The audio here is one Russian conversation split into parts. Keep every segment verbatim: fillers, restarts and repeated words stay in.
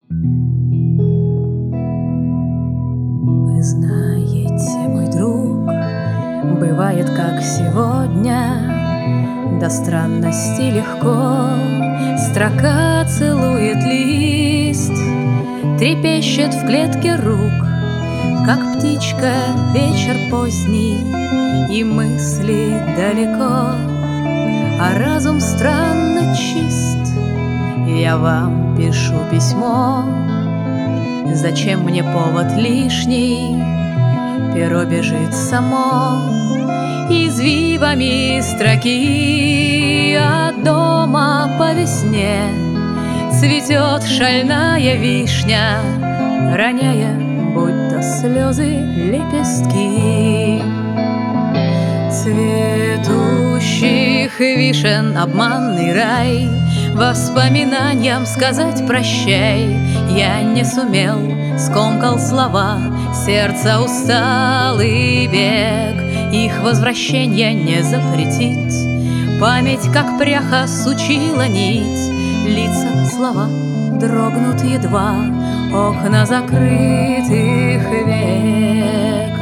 Вы знаете, мой друг, бывает, как сегодня, до странности легко строка целует лист, трепещет в клетке рук, как птичка вечер поздний, и мысли далеко, а разум странно чист. Я вам пишу письмо, зачем мне повод лишний? Перо бежит само извивами строки, а дома по весне цветет шальная вишня, роняя, будто слезы, лепестки. Цветущих вишен обманный рай, воспоминаниям сказать прощай я не сумел, скомкал слова, сердца усталый бег, их возвращение не запретить. Память, как пряха, сучила нить, лица, слова дрогнут едва, окна закрытых век.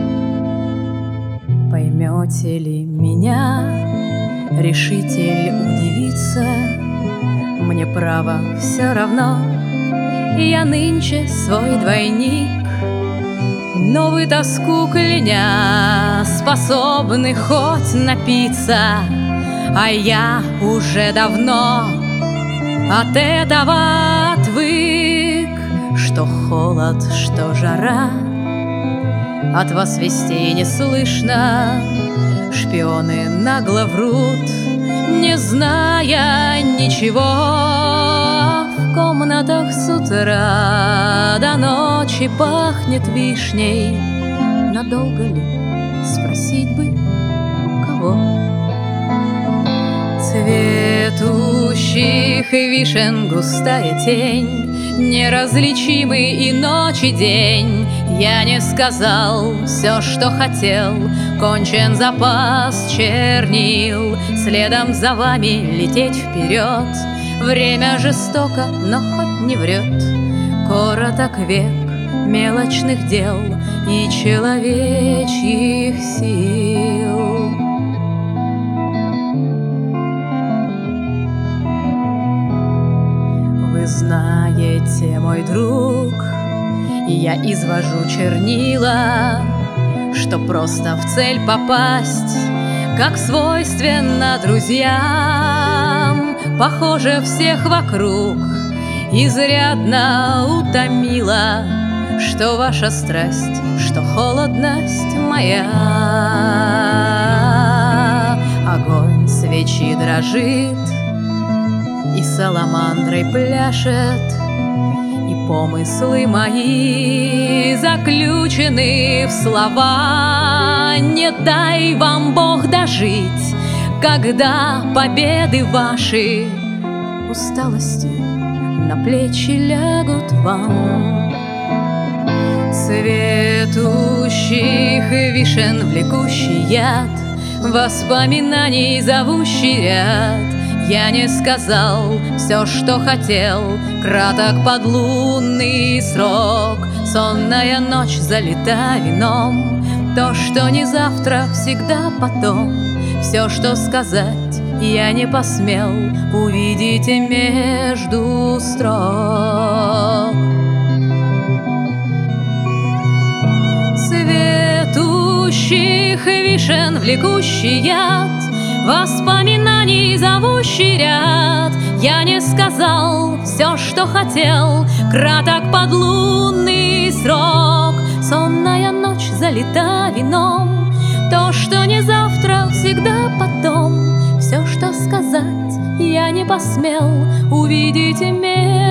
Поймете ли меня, решите ли удивиться? Мне право все равно, я нынче свой двойник, но вы, тоску кляня, способны хоть напиться, а я уже давно от этого отвык. Что холод, что жара, от вас вестей не слышно, шпионы нагло врут, не зная ничего. В комнатах с утра до ночи пахнет вишней. Надолго ли, спросить бы, у кого? Цветущих вишен густая тень, неразличимый и ночь, и день. Я не сказал все, что хотел, кончен запас чернил, следом за вами лететь вперед. Время жестоко, но хоть не врет, короток век мелочных дел и человечьих сил. Вы знаете, мой друг, я извожу чернила, что просто в цель попасть, как свойственно друзьям. Похоже, всех вокруг изрядно утомила, что ваша страсть, что холодность моя. Огонь свечи дрожит и саламандрой пляшет, и помыслы мои заключены в слова. Не дай вам Бог дожить, когда победы ваши усталости на плечи лягут вам. Цветущих вишен влекущий яд, воспоминаний зовущий ряд. Я не сказал все, что хотел, краток подлунный срок. Сонная ночь залита вином, то, что не завтра, всегда потом. Все, что сказать, я не посмел, увидите между строк. Цветущих вишен влекущий яд, воспоминаний зовущий ряд. Я не сказал все, что хотел, краток подлунный срок. Сонная ночь залита вином, то, что не завтра, всегда потом. Все, что сказать, я не посмел, увидите меня.